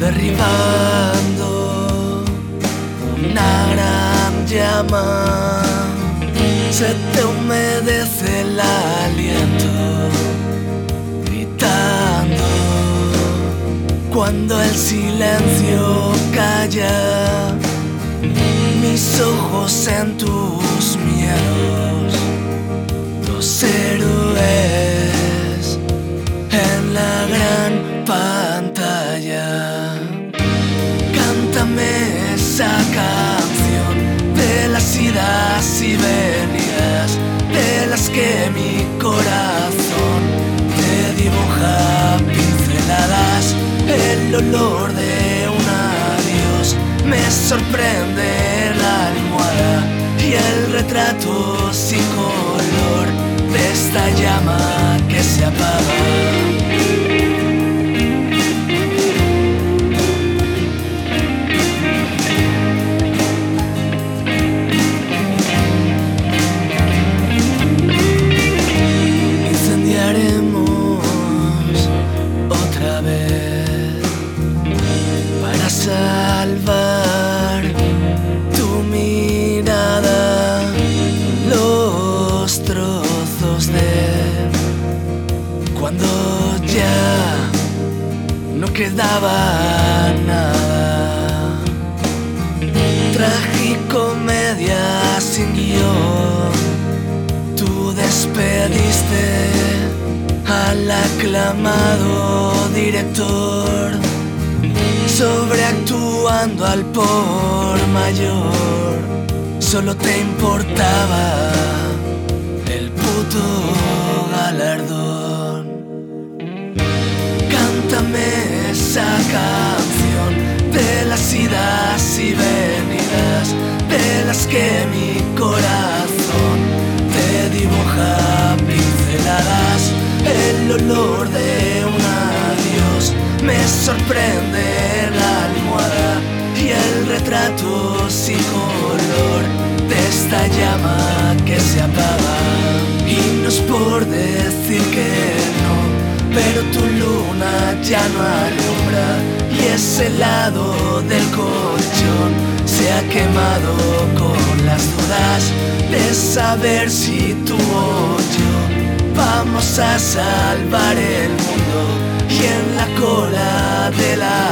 derribando una gran llama. Se te humedece el aliento, gritando cuando el silencio calla. Mis ojos en tus miedos, dos héroes en la gran pantalla. Cántame esa canción de las idas y venidas, de las que mi corazón te dibuja pinceladas. El olor de un adiós me sorprende la almohada y el retrato sin color de esta llama que se apaga. Salvar tu mirada, los trozos de cuando ya no quedaba nada. Tragicomedia sin guión, tú despediste al aclamado director, sobreactuando al por mayor. Solo te importaba el puto galardón. Cántame esa canción de las idas y venidas, de las que mi corazón te dibuja pinceladas. El olor de un adiós me sorprende la almohada y el retrato sin color de esta llama que se apaga. Y no es por decir que no, pero tu luna ya no alumbra y ese lado del colchón se ha quemado con las dudas de saber si tú o yo vamos a salvar el mundo. Y en la cola de la